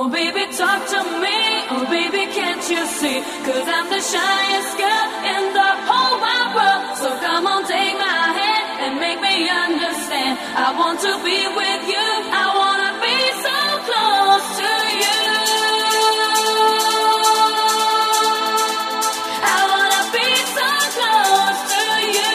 Oh baby, talk to me. Oh baby, can't you see? 'Cause I'm the shyest girl in the whole wide world. So come on, take my hand and make me understand. I want to be with you. I wanna be so close to you. I wanna be so close to you.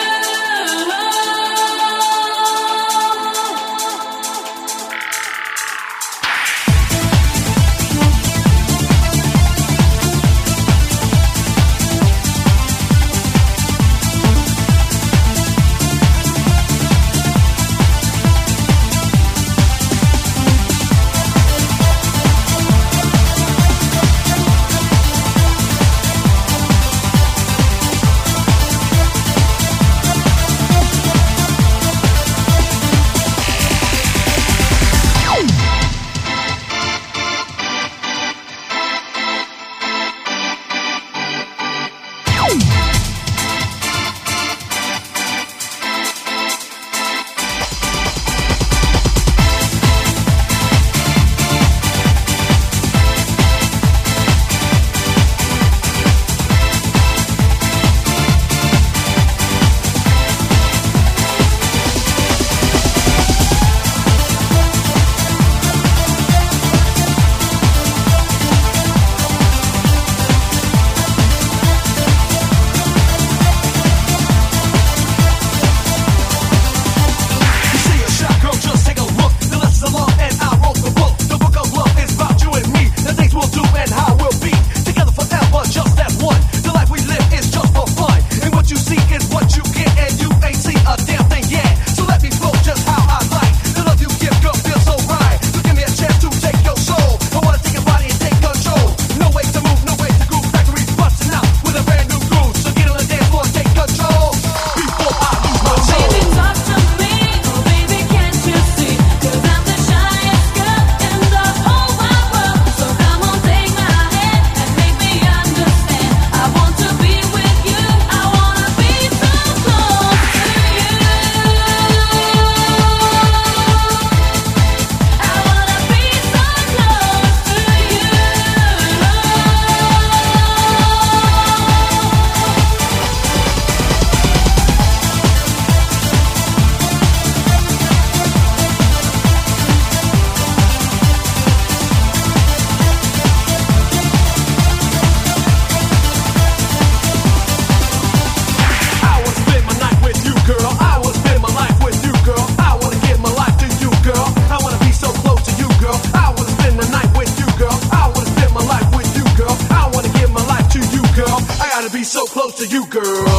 So close to you, girl.